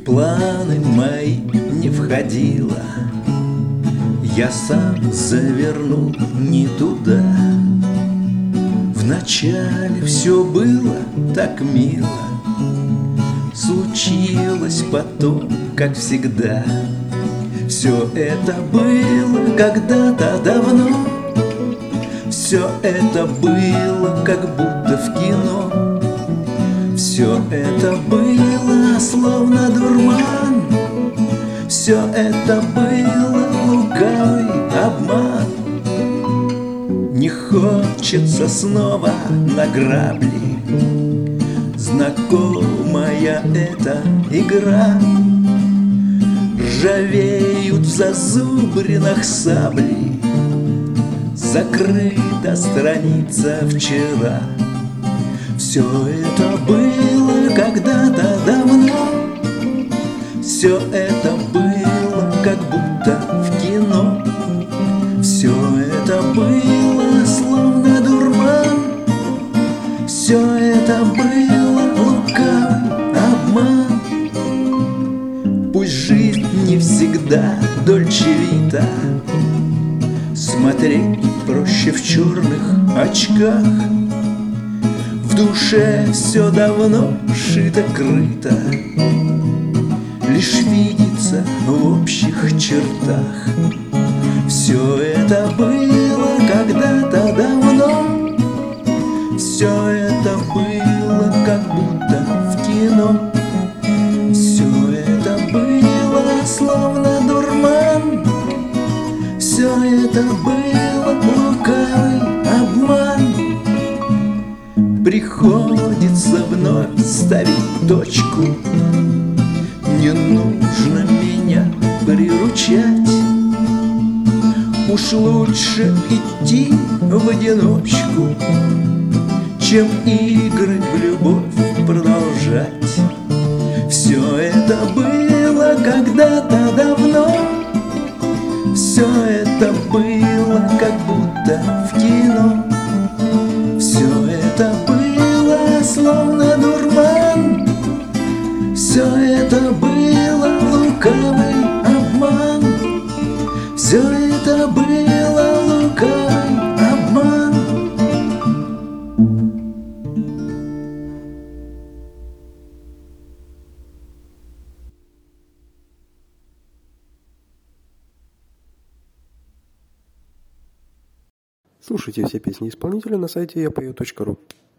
планы мои не входило. Я сам завернул не туда. Вначале все было так мило, случилось потом, как всегда. Все это было когда-то давно, все это было как будто в кино. Все это было словно дурман, все это было лукавый обман. Не хочется снова на грабли, знакомая эта игра. Ржавеют в зазубринах сабли, закрыта страница вчера. Все это было когда-то давно, все это было как будто в кино. Все это было словно дурман, все это было лукавый обман. Пусть жизнь не всегда дольче вита, смотреть проще в черных очках. В душе все давно шито-крыто, лишь видится в общих чертах. Все это было когда-то давно, все это было как будто в кино. Все это было словно дурман, все это было лукавый обман. Приходится вновь ставить точку, не нужно меня приручать. Уж лучше идти в одиночку, чем игры в любовь продолжать. Все это было когда-то давно, все это было как будто в кино. Все это было словно дурман, все это было лукавый обман. Все это было лукавый обман. Слушайте все песни исполнителя на сайте yapою.ru.